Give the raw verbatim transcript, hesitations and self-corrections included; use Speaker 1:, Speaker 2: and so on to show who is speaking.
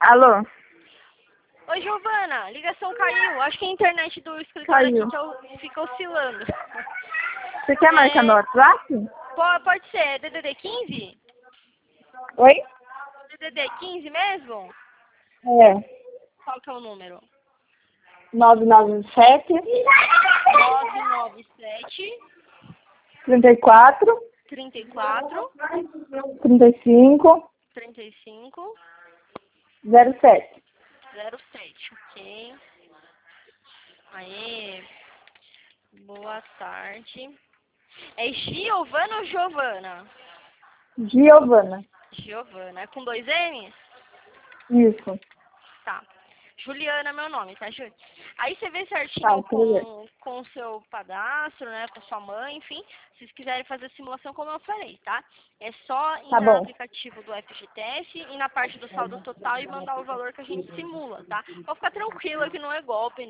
Speaker 1: Alô?
Speaker 2: Oi, Giovana, ligação caiu. Acho que a internet do escritório
Speaker 1: Caiu.
Speaker 2: aqui que eu- fica oscilando.
Speaker 1: Você quer marcar
Speaker 2: É,
Speaker 1: meu WhatsApp?
Speaker 2: po- pode ser D D D quinze?
Speaker 1: Oi?
Speaker 2: D D D quinze mesmo?
Speaker 1: É.
Speaker 2: Qual que é o número?
Speaker 1: nove nove sete,
Speaker 2: nove nove sete,
Speaker 1: trinta e quatro,
Speaker 2: trinta e quatro,
Speaker 1: trinta e cinco,
Speaker 2: trinta e cinco,
Speaker 1: zero sete.
Speaker 2: zero sete. Ok. Aê. Boa tarde. É Giovana ou Giovana?
Speaker 1: Giovana.
Speaker 2: Giovana. É com dois N's?
Speaker 1: Isso.
Speaker 2: Tá. Juliana é meu nome, tá, Júlia? Aí você vê
Speaker 1: Tá,
Speaker 2: certinho
Speaker 1: tudo bem.
Speaker 2: com com o seu padastro, né, com sua mãe, enfim. Se vocês quiserem fazer a simulação, como eu falei, tá? É só ir
Speaker 1: Tá
Speaker 2: no
Speaker 1: bom.
Speaker 2: aplicativo do F G T S e na parte do saldo total e mandar o valor que a gente simula, tá? Pode ficar tranquila que não é golpe,